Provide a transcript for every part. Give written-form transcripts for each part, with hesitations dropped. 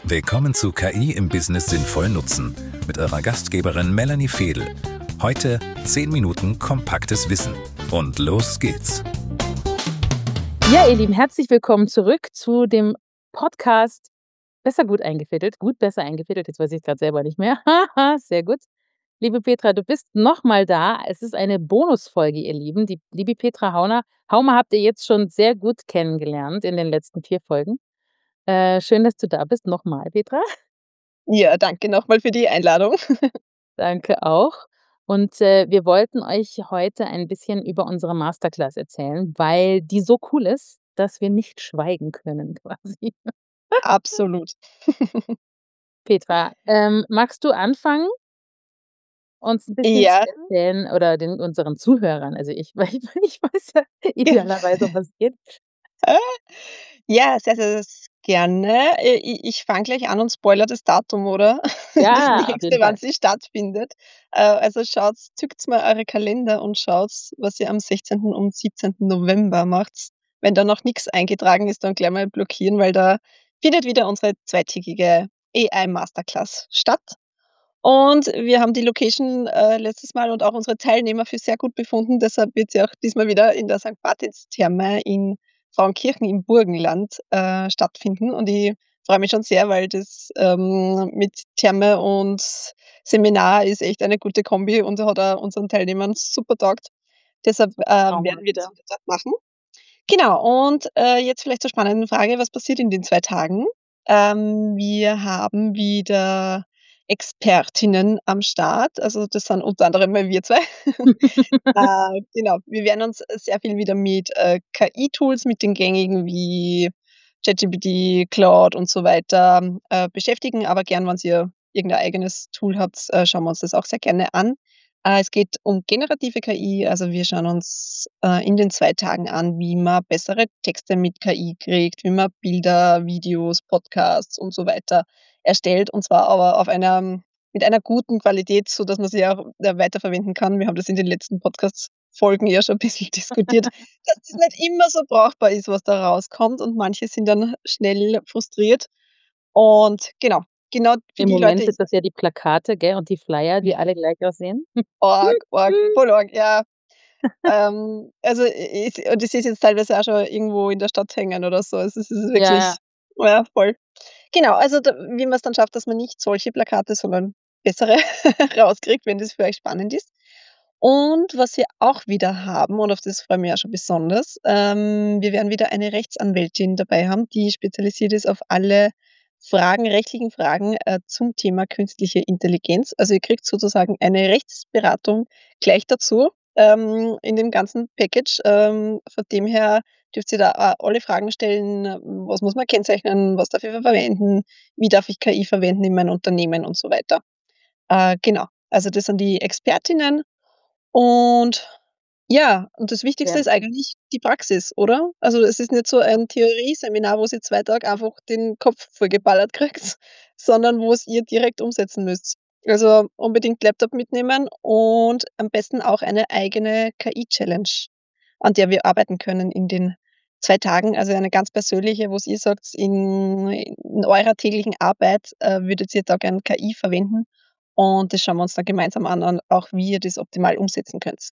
Willkommen zu KI im Business sinnvoll nutzen mit eurer Gastgeberin Melanie Fedel. Heute 10 Minuten kompaktes Wissen. Und los geht's. Ja, ihr Lieben, herzlich willkommen zurück zu dem Podcast Besser gut eingefädelt. Gut, besser eingefädelt. Jetzt weiß ich gerade selber nicht mehr. Haha, sehr gut. Liebe Petra, du bist nochmal da. Es ist eine Bonusfolge, ihr Lieben. Die liebe Petra Haumer habt ihr jetzt schon sehr gut kennengelernt in den letzten 4 Folgen. Schön, dass du da bist. Nochmal, Petra. Ja, danke nochmal für die Einladung. Danke auch. Und wir wollten euch heute ein bisschen über unsere Masterclass erzählen, weil die so cool ist, dass wir nicht schweigen können quasi. Absolut. Petra, magst du anfangen, uns ein bisschen zu Ja, erzählen oder unseren Zuhörern? Also ich ich weiß ja idealerweise, um was es geht. äh, ja, sehr, sehr gerne. Ich fange gleich an und spoilere das Datum, oder? Das Ja, auf nächste, jeden wann Fall. sie stattfindet. Also zückt mal eure Kalender und schaut, was ihr am 16. und 17. November macht. Wenn da noch nichts eingetragen ist, dann gleich mal blockieren, weil da findet wieder unsere zweitägige AI Masterclass statt. Und wir haben die Location, letztes Mal und auch unsere Teilnehmer für sehr gut befunden. Deshalb wird sie auch diesmal wieder in der St. Martinstherme in Frauenkirchen im Burgenland, stattfinden. Und ich freue mich schon sehr, weil das, mit Therme und Seminar ist echt eine gute Kombi und hat auch unseren Teilnehmern super taugt. Deshalb, werden wir das Traumhaft, wieder dort machen. Genau, und, jetzt vielleicht zur spannenden Frage: Was passiert in den 2 Tagen? Wir haben wieder Expertinnen am Start, also das sind unter anderem mal wir 2. Genau, wir werden uns sehr viel wieder mit, KI-Tools, mit den gängigen wie ChatGPT, Claude und so weiter, beschäftigen, aber gern, wenn ihr irgendein eigenes Tool habt, schauen wir uns das auch sehr gerne an. Es geht um generative KI, also wir schauen uns, in den 2 Tagen an, wie man bessere Texte mit KI kriegt, wie man Bilder, Videos, Podcasts und so weiter erstellt, und zwar aber auf einer mit einer guten Qualität, sodass man sie auch, weiterverwenden kann. Wir haben das in den letzten Podcast-Folgen ja schon ein bisschen diskutiert, dass das nicht immer so brauchbar ist, was da rauskommt, und manche sind dann schnell frustriert. Und genau für Im die Leute Moment ist sind das ja die Plakate, gell, und die Flyer, die alle gleich aussehen. arg, voll arg, ja. Also, und ich sehe es jetzt teilweise auch schon irgendwo in der Stadt hängen oder so. Also, es ist Ja, wirklich, ja. ja, voll. Genau, also da wie man's dann schafft, dass man nicht solche Plakate, sondern bessere rauskriegt, wenn das für euch spannend ist. Und was wir auch wieder haben, und auf das freue ich mich auch schon besonders, wir werden wieder eine Rechtsanwältin dabei haben, die spezialisiert ist auf alle rechtlichen Fragen, zum Thema künstliche Intelligenz. Also, ihr kriegt sozusagen eine Rechtsberatung gleich dazu, in dem ganzen Package. Von dem her dürft ihr da alle Fragen stellen, was muss man kennzeichnen, was darf ich verwenden, wie darf ich KI verwenden in meinem Unternehmen und so weiter. Genau, also das sind die Expertinnen, und ja, und das Wichtigste Sehr ist cool. eigentlich die Praxis, oder? Also, es ist nicht so ein Theorieseminar, wo ihr 2 Tage einfach den Kopf vollgeballert kriegt, sondern wo's ihr direkt umsetzen müsst. Also, unbedingt Laptop mitnehmen und am besten auch eine eigene KI-Challenge, an der wir arbeiten können in den 2 Tagen. Also, eine ganz persönliche, wo's ihr sagt, in eurer täglichen Arbeit, würdet ihr da gern KI verwenden, und das schauen wir uns dann gemeinsam an, auch wie ihr das optimal umsetzen könnt.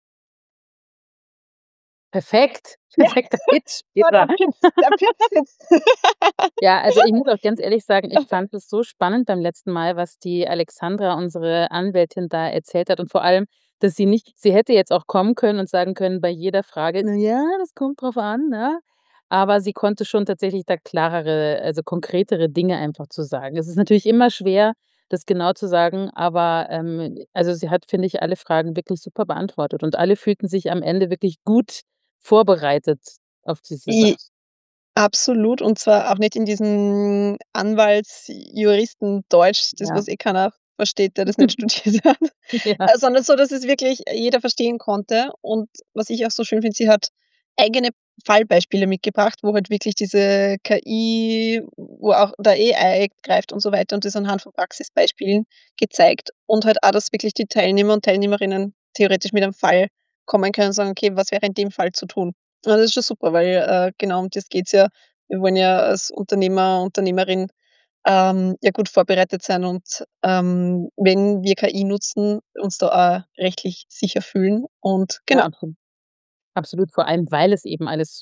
Perfekt, Ja, perfekter Pitch, so Petra. Der Pitch sitzt. Ja, also ich muss auch ganz ehrlich sagen, ich fand es so spannend beim letzten Mal, was die Alexandra, unsere Anwältin, da erzählt hat, und vor allem, dass sie hätte jetzt auch kommen können und sagen können bei jeder Frage: „Na ja, das kommt drauf an, ne?“ Aber sie konnte schon tatsächlich da klarere, also konkretere Dinge einfach zu sagen. Es ist natürlich immer schwer, das genau zu sagen, aber, also sie hat, finde ich, alle Fragen wirklich super beantwortet und alle fühlten sich am Ende wirklich gut vorbereitet auf diese I Sache. Absolut, und zwar auch nicht in diesem Anwalts-Juristen-Deutsch, das, Ja. was eh keiner versteht, der das nicht studiert hat, Ja. sondern so, dass es wirklich jeder verstehen konnte. Und was ich auch so schön finde, sie hat eigene Fallbeispiele mitgebracht, wo halt wirklich diese KI, wo auch der AI greift und so weiter, und das anhand von Praxisbeispielen gezeigt, und halt auch, dass wirklich die Teilnehmer und Teilnehmerinnen theoretisch mit einem Fall kommen können und sagen: „Okay, was wäre in dem Fall zu tun?“ Ja, das ist schon super, weil, genau um das geht's ja. Wir wollen ja als Unternehmer, Unternehmerin, ja gut vorbereitet sein und, wenn wir KI nutzen, uns da auch rechtlich sicher fühlen und Ja, genau. absolut, vor allem, weil es eben alles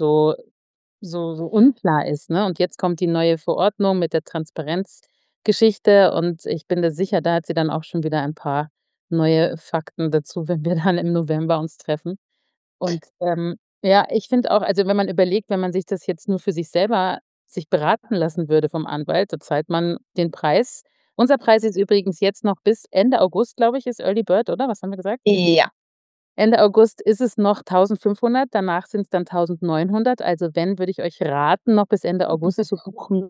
so unklar ist, ne? Und jetzt kommt die neue Verordnung mit der Transparenzgeschichte und ich bin da sicher, da hat sie dann auch schon wieder ein paar neue Fakten dazu, wenn wir dann im November uns treffen. Und, ja, ich finde auch, also, wenn man überlegt, wenn man sich das jetzt nur für sich selber sich beraten lassen würde vom Anwalt, da zahlt man den Preis. Unser Preis ist übrigens jetzt noch bis Ende August, glaube ich, ist Early Bird, oder? Was haben wir gesagt? Ja, Ende August ist es noch 1.500, danach sind's dann 1.900. Also, wenn, würde ich euch raten, noch bis Ende August zu buchen.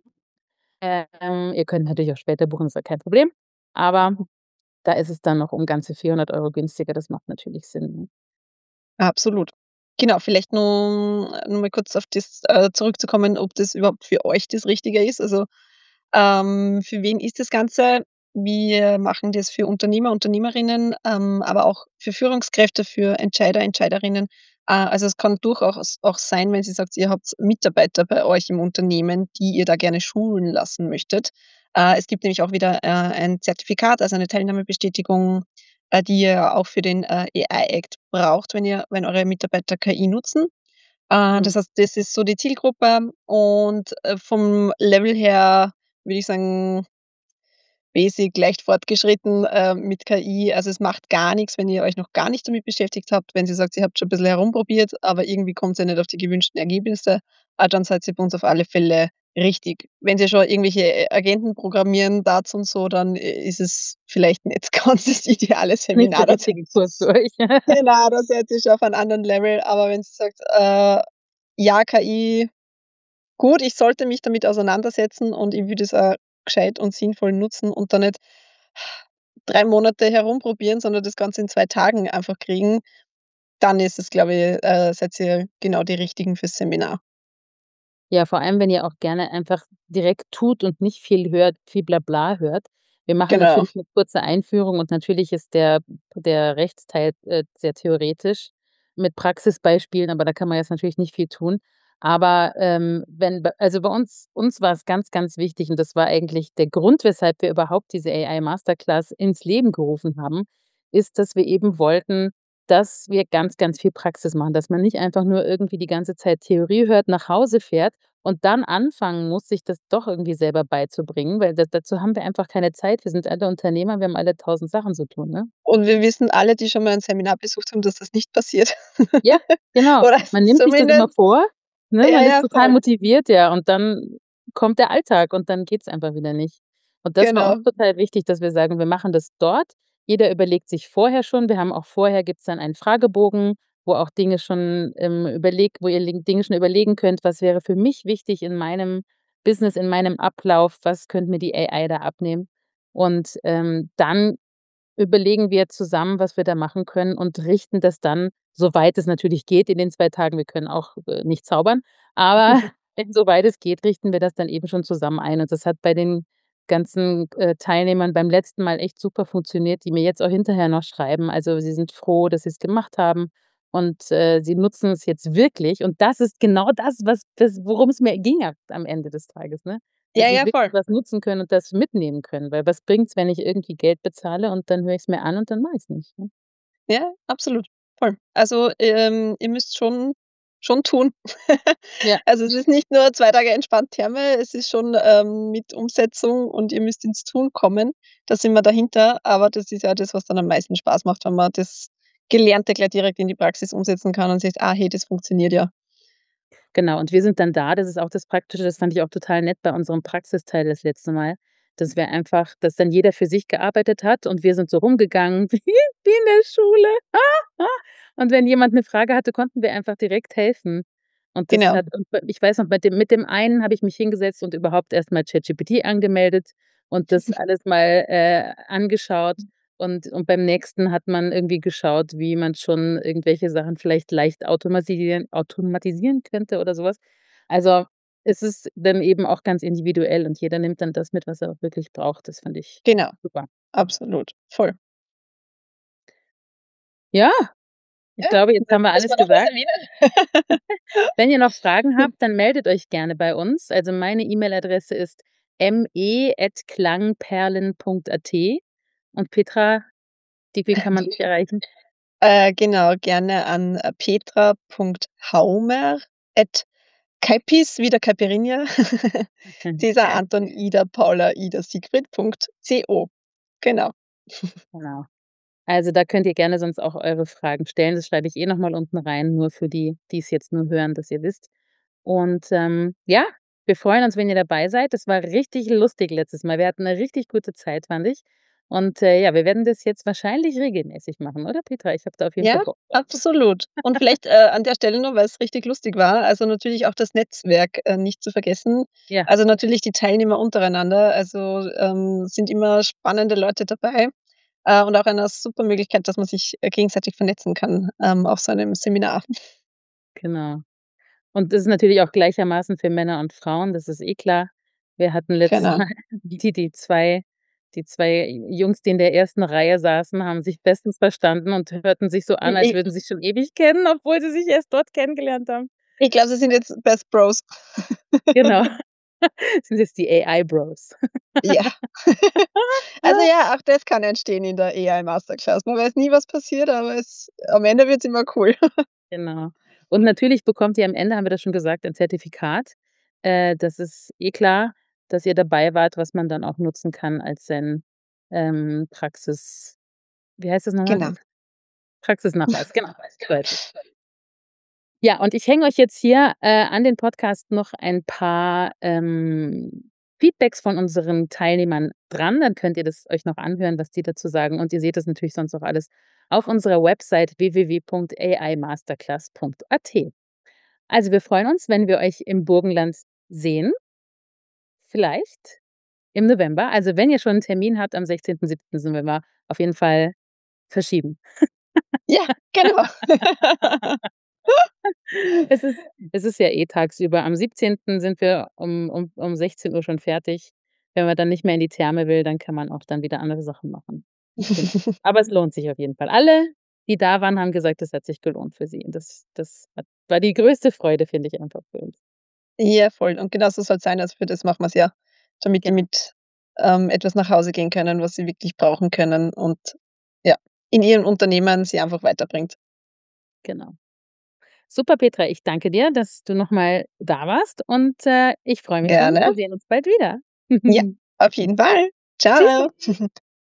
Ihr könnt natürlich auch später buchen, ist ja kein Problem, aber da ist es dann noch um ganze 400 € günstiger. Das macht natürlich Sinn, ne? absolut. Genau, vielleicht nur mal kurz auf das, zurückzukommen, ob das überhaupt für euch das Richtige ist. Also, für wen ist das Ganze? Wir machen das für Unternehmer, Unternehmerinnen, aber auch für Führungskräfte, für Entscheider, Entscheiderinnen. Also, es kann durchaus auch sein, wenn Sie sagt, ihr habt Mitarbeiter bei euch im Unternehmen, die ihr da gerne schulen lassen möchtet. Es gibt nämlich auch wieder, ein Zertifikat, also eine Teilnahmebestätigung, die ihr auch für den, AI Act braucht, wenn eure Mitarbeiter KI nutzen. Mhm. Das heißt, das ist so die Zielgruppe und, vom Level her würde ich sagen, basic, leicht fortgeschritten, mit KI. Also, es macht gar nix, wenn ihr euch noch gar nicht damit beschäftigt habt. Wenn sie sagt, ihr habt schon 'n bisschen herumprobiert, aber irgendwie kommt's ja nicht auf die gewünschten Ergebnisse, dann seid ihr bei uns auf alle Fälle richtig. Wenn Sie schon irgendwelche Agenten programmieren dazu und so, dann ist es vielleicht nicht ganz das ideale Nicht Seminar. der Da seid richtige Kurs für euch. genau, da seid ihr schon auf einem anderen Level. Aber wenn sie sagt, ja, KI, gut, ich sollte mich damit auseinandersetzen und ich würde es auch gescheit und sinnvoll nutzen und da nicht 3 Monate herumprobieren, sondern das Ganze in 2 Tagen einfach kriegen, dann ist es, glaube ich, seid ihr genau die Richtigen fürs Seminar. Ja, vor allem, wenn ihr auch gerne einfach direkt tut und nicht viel hört, viel Blabla hört. Wir machen Genau. natürlich 'ne kurze Einführung und natürlich ist der Rechtsteil, sehr theoretisch mit Praxisbeispielen, aber da kann man jetzt natürlich nicht viel tun. Aber, wenn bei also, bei uns war es ganz, ganz wichtig und das war eigentlich der Grund, weshalb wir überhaupt diese AI Masterclass ins Leben gerufen haben, ist, dass wir eben wollten, dass wir ganz, ganz viel Praxis machen, dass man nicht einfach nur irgendwie die ganze Zeit Theorie hört, nach Hause fährt und dann anfangen muss, sich das doch irgendwie selber beizubringen, weil dazu haben wir einfach keine Zeit. Wir sind alle Unternehmer, wir haben alle 1.000 Sachen zu tun, ne? Und wir wissen alle, die schon mal ein Seminar besucht haben, dass das nicht passiert. Ja, genau. Oder Man nimmt sich das immer zumindest vor, ne? ja, Man ist ja, total voll. motiviert, ja, und dann kommt der Alltag und dann geht's einfach wieder nicht. Und das war uns Genau. total wichtig, dass wir sagen, wir machen das dort. Jeder überlegt sich vorher schon, wir haben auch vorher gibt's dann einen Fragebogen, wo auch Dinge schon, wo ihr Dinge schon überlegen könnt: „Was wäre für mich wichtig in meinem Business, in meinem Ablauf? Was könnte mir die AI da abnehmen?“ Und, dann überlegen wir zusammen, was wir da machen können und richten das dann, soweit es natürlich geht in den 2 Tagen, wir können auch, nicht zaubern, aber soweit es geht, richten wir das dann eben schon zusammen ein. Und das hat bei den ganzen, Teilnehmern beim letzten Mal echt super funktioniert, die mir jetzt auch hinterher noch schreiben. Also, sie sind froh, dass sie's gemacht haben und, sie nutzen es jetzt wirklich. Und das ist genau das, worum es mir ging am Ende des Tages, ne? Ja, Dass sie ja, wirklich voll. was nutzen können und das mitnehmen können, weil was bringt's, wenn ich irgendwie Geld bezahle und dann höre ich's mir an und dann mache ich's nicht, ne? Ja, absolut, voll. Also, ihr müsst schon tun. Ja, Also, es ist nicht nur 2 Tage entspannt Therme, es ist schon, mit Umsetzung und ihr müsst ins Tun kommen. Da sind wir dahinter, aber das ist ja das, was dann am meisten Spaß macht, wenn man das Gelernte gleich direkt in die Praxis umsetzen kann und sieht: „Ah, hey, das funktioniert ja.“ genau. Und wir sind dann da, das ist auch das Praktische, das fand ich auch total nett bei unserem Praxisteil das letzte Mal, dass dann jeder für sich gearbeitet hat und wir sind so rumgegangen wie in der Schule. Und wenn jemand 'ne Frage hatte, konnten wir einfach direkt helfen. Und das Genau, hat und ich weiß noch, mit dem einen habe ich mich hingesetzt und überhaupt erst mal ChatGPT angemeldet und das alles mal, angeschaut. Und beim nächsten hat man irgendwie geschaut, wie man schon irgendwelche Sachen vielleicht leicht automatisieren könnte oder so was. Also, es ist dann eben auch ganz individuell und jeder nimmt dann das mit, was er auch wirklich braucht. Das fand ich genau, super. absolut, voll. Ja, ich Ja, glaube, jetzt haben wir muss alles man noch was gesagt. erwähnen? Wenn ihr noch Fragen habt, dann meldet euch gerne bei uns. Also, meine E-Mail-Adresse ist me@klangperlen.at. Und Petra, wie kann man dich erreichen? Genau, gerne an, petra.haumer@kaipis wie der Caipirinha, Cäsar, Anton, Ida, Paula, Ida, Siegfried.co. Genau. Genau. Also, da könnt ihr gerne sonst auch eure Fragen stellen. Das schreibe ich noch mal unten rein, nur für die, die es jetzt nur hören, dass ihr wisst. Und, ja, wir freuen uns, wenn ihr dabei seid. Das war richtig lustig letztes Mal. Wir hatten 'ne richtig gute Zeit, fand ich. Und, ja, wir werden das jetzt wahrscheinlich regelmäßig machen, oder Petra? Ich habe da auf jeden Fall Ja, Bock drauf. absolut. Und vielleicht, an der Stelle noch, weil's richtig lustig war, also natürlich auch das Netzwerk, nicht zu vergessen. Ja, Also natürlich die Teilnehmer untereinander, also, sind immer spannende Leute dabei, und auch eine super Möglichkeit, dass man sich, gegenseitig vernetzen kann, auf so einem Seminar. genau. Und das ist natürlich auch gleichermaßen für Männer und Frauen, das ist eh klar. Wir hatten letztes Genau. Mal die zwei Jungs, die in der ersten Reihe saßen, haben sich bestens verstanden und hörten sich so an, als I würden sie sich schon ewig kennen, obwohl sie sich erst dort kennengelernt haben. ich glaube, sie sind jetzt Best Bros. Genau. Sind jetzt die AI Bros. Ja. Also ja, auch das kann entstehen in der AI Masterclass. Man weiß nie, was passiert, aber es am Ende wird's immer cool. Genau. Und natürlich bekommt ihr am Ende, haben wir das schon gesagt, ein Zertifikat. Das ist eh klar, dass ihr dabei wart, was man dann auch nutzen kann als sein, Praxis, wie heißt das nochmal? Genau. Praxisnachweis, genau, so heißt es. Ja, und ich hänge euch jetzt hier, an den Podcast noch ein paar, Feedbacks von unseren Teilnehmern dran. Dann könnt ihr das euch noch anhören, was die dazu sagen. Und ihr seht das natürlich sonst auch alles auf unserer Website www.aimasterclass.at. Also, wir freuen uns, wenn wir euch im Burgenland sehen, vielleicht im November. Also, wenn ihr schon 'n Termin habt am 16., 17. November, auf jeden Fall verschieben. Ja, genau. Es ist es ist ja eh tagsüber. Am 17. sind wir um 16 Uhr schon fertig. Wenn man dann nicht mehr in die Therme will, dann kann man auch dann wieder andere Sachen machen. Genau. Aber es lohnt sich auf jeden Fall. Alle, die da waren, haben gesagt, es hat sich gelohnt für sie. Und war die größte Freude, finde ich einfach für uns. Ja, voll. Und genau so soll's sein. Also, für das machen wir's ja, damit die Genau, mit, etwas nach Hause gehen können, was sie wirklich brauchen können und ja, in ihrem Unternehmen sie einfach weiterbringt. genau. Super, Petra, ich danke dir, dass du noch mal da warst und, ich freue mich schon. Gerne. Wir sehen uns bald wieder. Ja, auf jeden Fall. Tschüssi. Tschau.